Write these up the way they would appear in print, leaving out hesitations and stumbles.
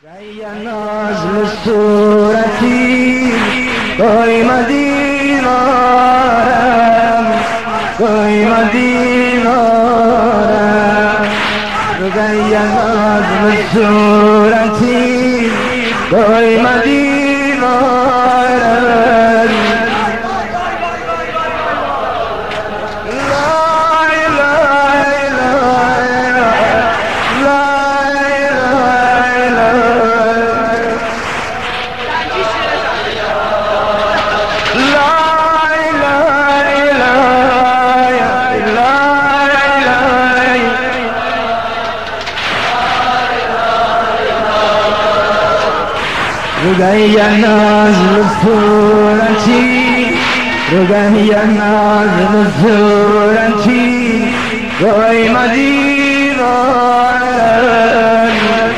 ای نازل صورتی کوئی مدینارم کوئی مدینارم ای نازل صورتی کوئی مدینارم رگای نازل صورتی رگای نازل صورتی کوئی مدینارم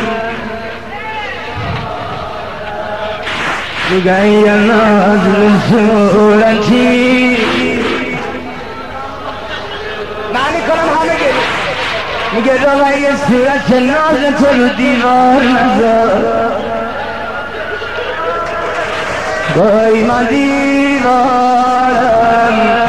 رگای نازل صورتی معنی کنم همه گیری میگه رگای صورت ناز تو رو دیوار نذار کوئی مدینارم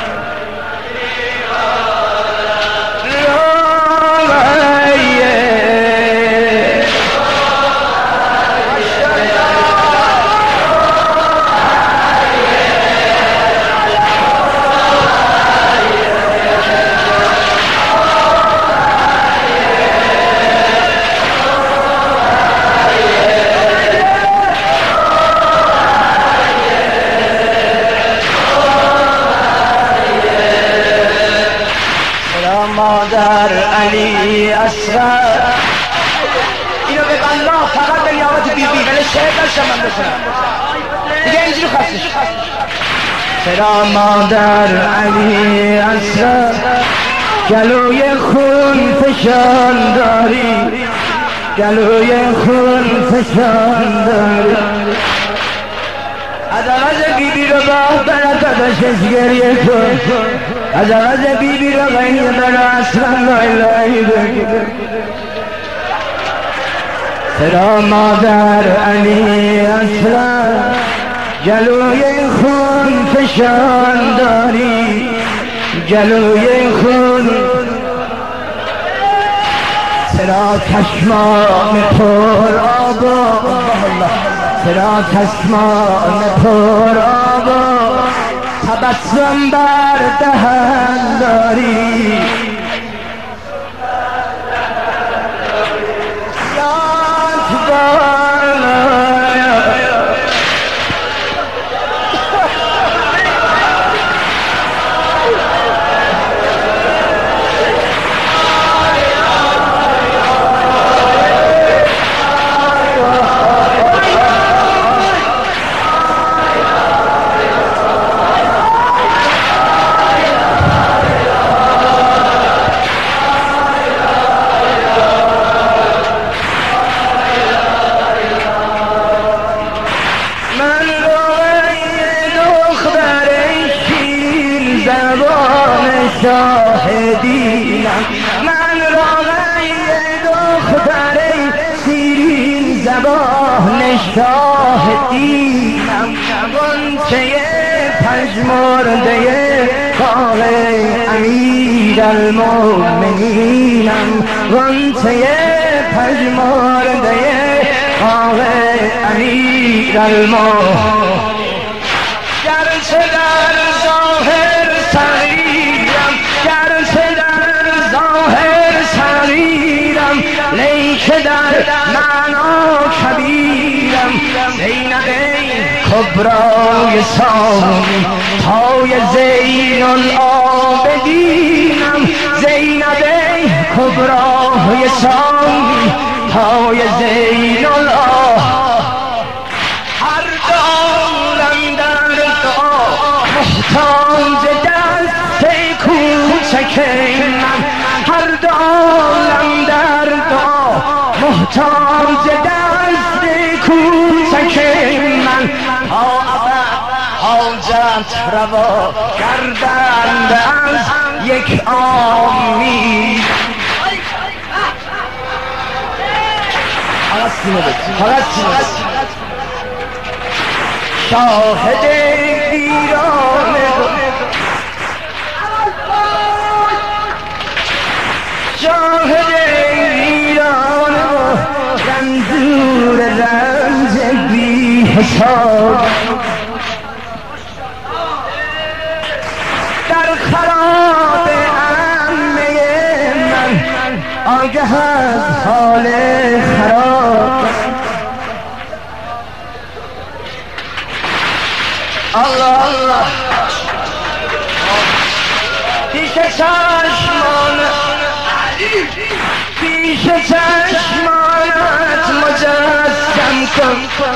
مادر علی اصغر اینو به الله فقط به نیابت بیبی ولی شعر داشتم من بخونم دیگه اینجوری خواستش چرا مادر علی اصغر گلوی خون فشان داری گلوی خون فشان داری از عوض بیبی رو با برات داشتش گریه کن از عوض بیبی رو غیر برا اصلا لایلایی بگی چرا مادر علی اصلا جلوی خون فشان داری جلوی خون چرا چشمان پر آبا چرا چشمان پر آبا تبسم بر دهن داری شاهدینم من راغی دختر شیرین زبان شاهدینم غنچه پژمرده باغ امیرالمؤمنینم غنچه پژمرده باغ امیرالمؤمنین گرچه در ظاهر صغیرم گرچه در ظاهر صغیرم لیک در معنا کبیرم زینب کبرای سامی تای زین العابدینم زینب کبرای سامی تای زین العابدینم هر دارم در دعا محتاج دست کوچک من هر دارم در دعا محتاج دست کوچک من تا ابد حاجت روا کردند از یک آمین سینه بده، فقط سینه بده. شاهد ایران شاهد ایران رنجور رنج بی حساب در خراب عمه من آگه از حال خراب الله الله پیش چشمانت مجسم کن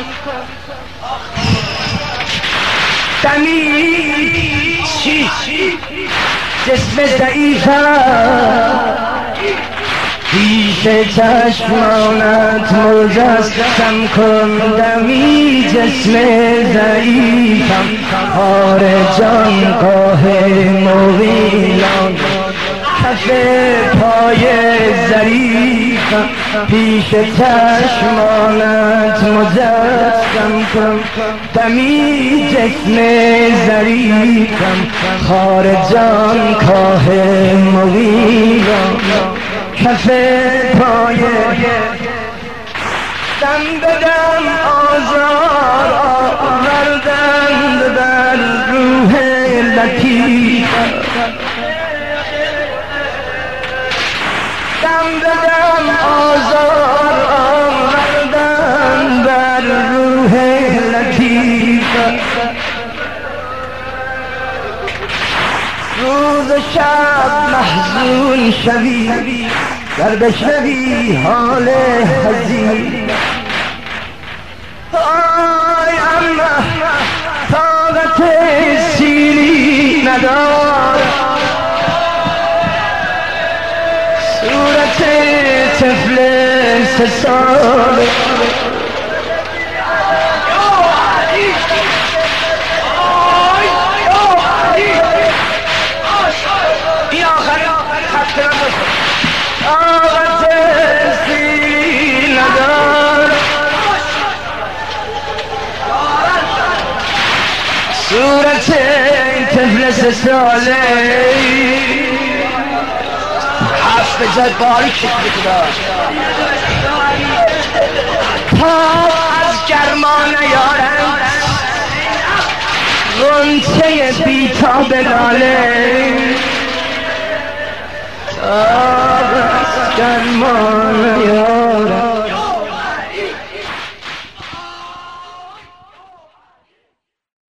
دمی چی جسم ضعیفم پیش چشمانت مجسم کن دمی جسم ضعیفم خار جانگاه مویلان کف پای ظریفم پیش چشمانت مجسم کن دمی جسم ظریفم خار جانگاه مویلان کف پای دم بدم آزار آوردند در روح لطیف دم بدم آزار آوردند در روح لطیف روز و شب محزون شوی در بشنوی حال حزین آی اما طاقت سیری ندار صورت طفل 3 ساله این آخری خط کنم طاقت سیری ندار صورت طفل 3 ساله حرف بزد باریک خدا تا از گرما نیارند غنچه بیتاب لاله تا از گرما نیارند